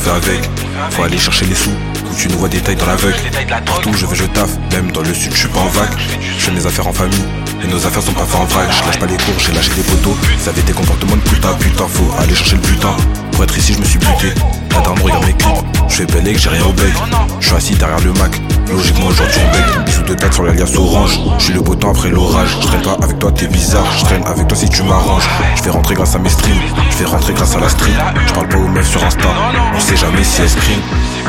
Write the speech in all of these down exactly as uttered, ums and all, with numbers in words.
fais avec. Faut aller chercher les sous, où tu nous vois des tailles dans l'aveugle. Partout où je vais je taffe, même dans le sud je suis pas en vague. Je fais mes affaires en famille, et nos affaires sont pas faites en vrac. Je lâche pas les cours, j'ai lâché des poteaux. Ça avait des comportements de putain, putain, faut aller chercher le butin. Pour être ici je me suis buté, la dame regarde mes clips. Je fais belle et que j'ai rien au bec. Je suis assis derrière le Mac, logiquement aujourd'hui on bec. Bisous de date sur l'alias orange. Je suis le beau temps après l'orage. Je traîne pas avec toi, t'es bizarre. Je traîne avec toi si tu m'arranges. Je fais rentrer grâce à mes streams, je fais rentrer grâce à la street. Je parle pas aux meufs sur Insta, on sait jamais si elles screen.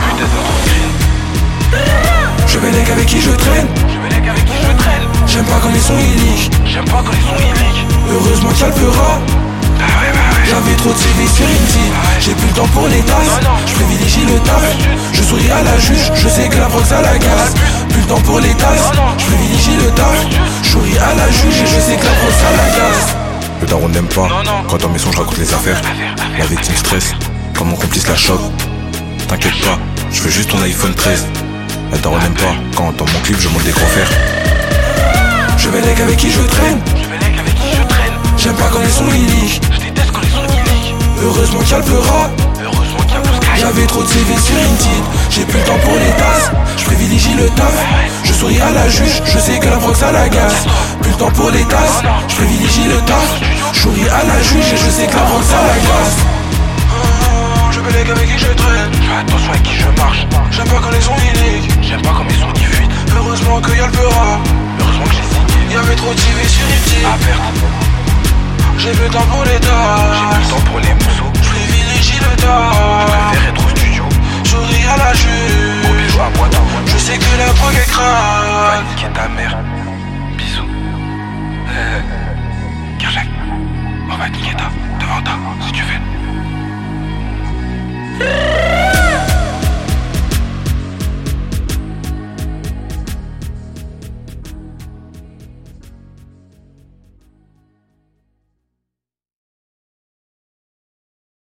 Je vais les avec qui je traîne. J'aime pas quand ils sont illiques. Heureusement qu'il y a le fera. J'avais trop de C V sur Indeed. J'ai plus le temps pour les tasses. Je privilégie le taf. Je souris à la juge. Je sais que la brosse à la gaze. Plus le temps pour les tasses. Je privilégie le taf. Je souris à la juge. Et je sais que la brosse à la gaze. Le daron n'aime pas quand dans mes sons je raconte les affaires. La victime stress quand mon complice la choque. T'inquiète pas, je veux juste ton iPhone treize. La daron n'aime pas quand dans mon clip je monte des gros fers. Je vais les avec qui je traîne. J'aime pas quand ils sont illiques. Heureusement qu'il y a le fera. J'avais trop de C V sur Indeed. J'ai plus le temps pour les tasses. Je privilégie le taf. Je souris à la juge. Je sais que la brosse à la gaze. Plus le temps pour les tasses. Je privilégie le taf. Je souris à la juge. Et je sais que la brosse à la gaze. Je vais les avec qui je traîne. Fais attention avec qui je marche. J'aime pas quand ils sont illiques. J'aime pas comme ils sont qui fuient. Heureusement qu'il y a le fera. Heureusement que j'ai signé. Y'avait trop de C V sur Indeed. À perdre. J'ai plus le temps pour les tasses. J'ai plus le temps pour les mousseaux. Je privilégie le taf. Je préfère être au studio. Souris à la juge. Gros bisous à boîte à boîte. Je sais que la drogue est Va crade. niquer ta mère. Bisous. Euh. Kerjak. On va te niquer ta. Devant ta. Si tu fais.